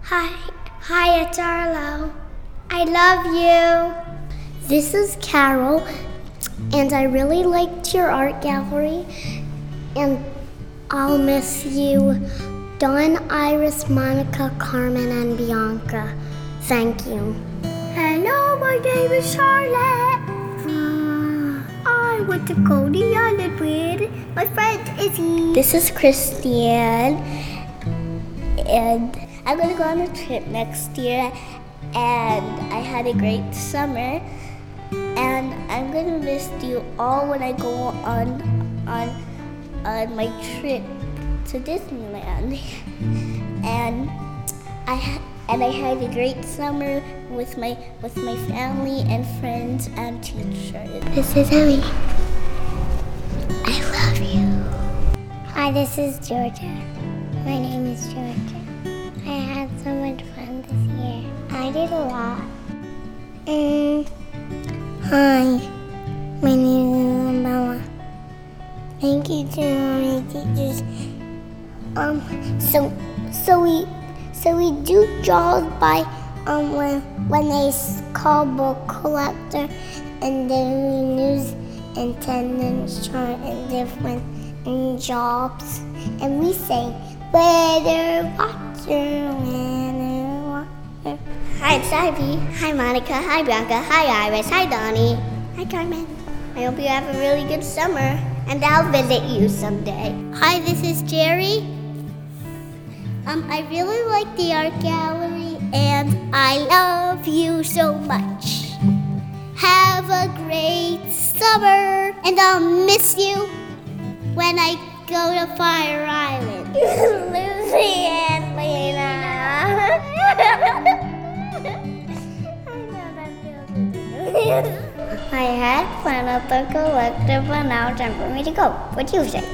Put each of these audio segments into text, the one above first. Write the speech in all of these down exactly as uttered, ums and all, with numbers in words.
Hi, hi, it's Arlo. I love you. This is Carol, and I really liked your art gallery, and I'll miss you. Dawn, Iris, Monica, Carmen, and Bianca. Thank you. Hello, my name is Charlotte. Uh, I went to Coney Island with my friend Izzy. This is Christiane, and I'm gonna go on a trip next year, and I had a great summer, and I'm gonna miss you all when I go on on on my trip to Disneyland. And I ha- and I had a great summer with my with my family and friends and teachers. This is Emmy. I love you. Hi, this is Georgia. My name is Georgia. I had so much fun this year. I did a lot. Mm. Hi, my name is Isabella. Thank you to my teachers. Um, so, so we, so we do draws by um when when they call book collector, and then we use attendance chart and different and jobs, and we say weather watcher, weather watcher. Hi, it's Ivy. Hi, Monica. Hi, Bianca. Hi, Iris. Hi, Donnie. Hi, Carmen. I hope you have a really good summer, and I'll visit you someday. Hi, this is Jerry. Um, I really like the art gallery, and I love you so much. Have a great summer, and I'll miss you when I go to Fire Island. Lucy and Lena. I had fun at the collective, but now it's time for me to go. What do you say?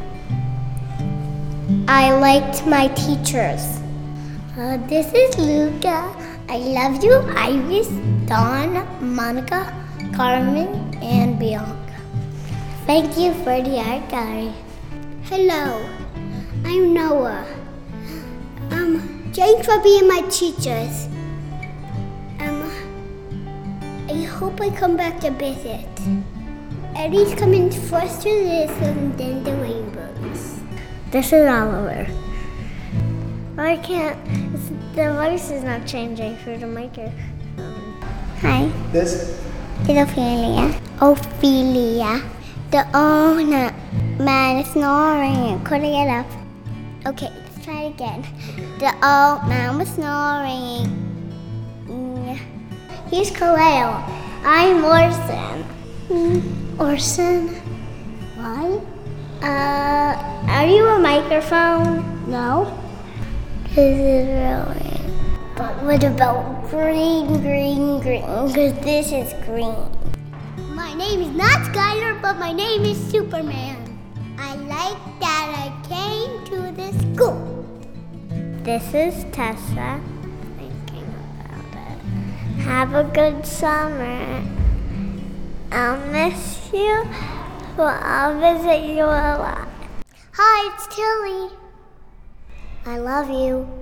I liked my teachers. Uh, this is Luca. I love you, Iris, Dawn, Monica, Carmen, and Bianca. Thank you for the art gallery. Hello, I'm Noah. Um, thanks for being my teachers. Um, I hope I come back to visit. Eddie's coming first to this and then the rainbows. This is Oliver. I can't, the voice is not changing through the microphone. Hi. This? It's Ophelia. Ophelia. The owner man is snoring and couldn't get up. Okay, let's try it again. The old man was snoring. Mm. He's Kaleo. I'm Orson. Mm. Orson? Why? Uh, are you a microphone? No. This is really. But what about green, green, green? Because this is green. My name is not Skylar, but my name is Superman. I like that I came to this school. This is Tessa. Thinking about it. Have a good summer. I'll miss you. Well, I'll visit you a lot. Hi, it's Tilly. I love you.